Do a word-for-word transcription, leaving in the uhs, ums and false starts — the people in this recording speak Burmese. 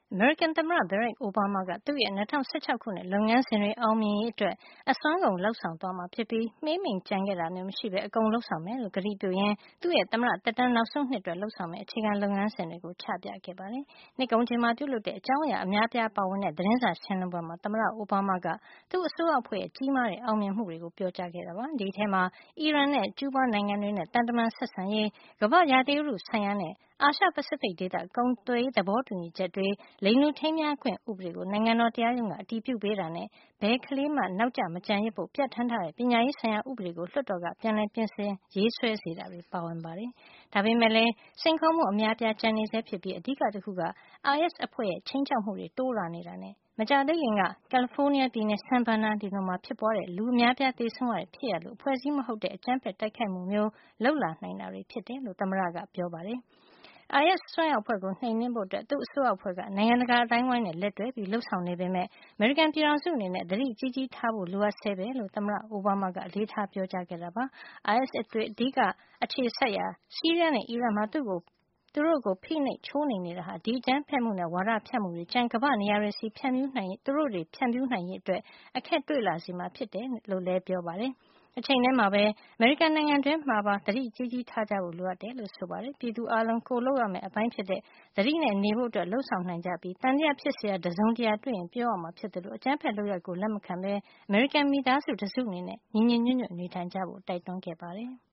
အမေရိကန်သမ္မတ Barack Obama က သူ့ရဲ့ ၂၀၁၆ ခုနှစ် လုပ်ငန်းစဉ်တွေ အောင်မြင်ရေးအတွက် အစွမ်းကုန် လုပ်ဆောင်သွားမှာဖြစ်ပြီး မှေးမှိန်ကျန်ခဲ့တာမျိုး မရှိပဲ အကုန်လုပ်ဆောင်မယ်လို့ ကတိပြုရင်း သူ့ရဲ့ သမ္မတသက်တမ်း နောက်ဆုံးနှစ်အတွက် လုပ်ဆောင်မယ့် အခြေခံလုပ်ငန်းစဉ်တွေကို ချပြခဲ့ပါတယ်။ နှစ်ကုန်ချိန်မှာ ပြုလုပ်တဲ့ အကြောင်းအရာ အများအပြားပါဝင်တဲ့ သတင်းစာရှင်းလင်းပွဲမှာ သမ္မတ အိုဘားမားက သူ့အစိုးရအဖွဲ့ရဲ့ ကြီးမားတဲ့ အောင်မြင်မှုတွေကို ပြောကြားခဲ့တာပါ။ ဒီအထဲမှာ အီရန်နဲ့ ကျူးဘားနိုင်ငံတွေနဲ့ သံတမန်ဆက်ဆံရေး၊ ကမ္ဘာ့ရာသီဥတုဆိုင်ရာနဲ့ အာရှ ပစိဖိတ်ဒေသ ကုန်သွယ်ရေး သဘောတူညီချက်တွေ၊ လိင်တူထိမ်းမြားခွင့် ဥပဒေကို နိုင်ငံတော် တရားရုံးက အတည်ပြုပေးတာနဲ့ ဘယ်ကလေးမှ နောက်ကျမကျန်ရစ်ဖို့ ပြဌာန်းထားတဲ့ ပညာရေးဆိုင်ရာ ဥပဒေကို လွှတ်တော်က ပြန်လည်ပြင်ဆင် ရေးဆွဲစေတာတွေ ပါဝင်ပါတယ်။ ဒါပေမယ့်လည်း စိန်ခေါ်မှု အများအပြား ကျန်နေဆဲဖြစ်ပြီး အဓိကတခုက အိုင်အက်စ် အဖွဲ့ရဲ့ ခြိမ်းခြောက်မှုတွေ တိုးလာနေတာနဲ့ မကြာသေးခင်က ကယ်လီဖိုးနီးယားပြည်နယ် San Bernardino မှာ ဖြစ်ပွားတဲ့ လူအများအပြား သေဆုံးရတဲ့ ဖြစ်ရပ်လို အဖွဲ့အစည်းမဟုတ်တဲ့ အကြမ်းဖက်တိုက်ခိုက်မှုမျိုး လုပ်လာနိုင်တာတွေ ဖြစ်တယ်လို့ သမ္မတက ပြောပါတယ်။ အိုင်အက်စ် အစွန်းရောက်အဖွဲ့ကို နှိမ်နင်းဖို့ သူ့အစိုးရအဖွဲ့က နိုင်ငံတကာ အသိုင်းအဝိုင်းနဲ့ လက်တွဲလုပ်ဆောင်နေပေမယ့် အမေရိကန်ပြည်ထောင်စုအနေနဲ့ သတိကြီးကြီးထားဖို့ လိုအပ်ဆဲပဲလို့ သမ္မတ အိုဘားမားက အလေးထား ပြောကြားခဲ့တာပါ။ အိုင်အက်စ်တွေ အဓိက အခြေစိုက်ရာ ဆီးရီးယားနဲ့ အီရတ်မှာ သူတို့ကို ဖိနှိပ်ချိုးနှိမ်နေတာဟာ ဒီအကြမ်းဖက်မှုနဲ့ ဝါဒဖြန့်မှုတွေ ကျန်ကမ္ဘာ့နေရာတွေဆီ သူတို့တွေ ဖြန့်ဖြူးနိုင်ရေးအတွက် အခက်တွေ့လာစေမှာ ဖြစ်တယ်လို့လည်း ပြောပါတယ်။ တချိန်ထဲမှာပဲ အမေရိကန်နိုင်ငံတွင်းမှာပါ သတိကြီးကြီးထားကြဖို့ လိုအပ်တယ်လို့ ဆိုပါတယ်။ ပြည်သူအားလုံး ကိုယ်လုပ်ရမယ့် အပိုင်းဖြစ်တဲ့ သတိနဲ့နေဖို့ လုပ်ဆောင်နိုင်ကြပြီး သံသယဖြစ်စရာ တစုံတရာတွေ့ရင် ပြောရမှာ ဖြစ်သလို အကြမ်းဖက်လုပ်ရပ်ကို လက်မခံပဲ အမေရိကန် မိသားစု တစုအနေနဲ့ ညီညီညွတ်ညွတ် နေထိုင်ကြဖို့ တိုက်တွန်းခဲ့ပါတယ်။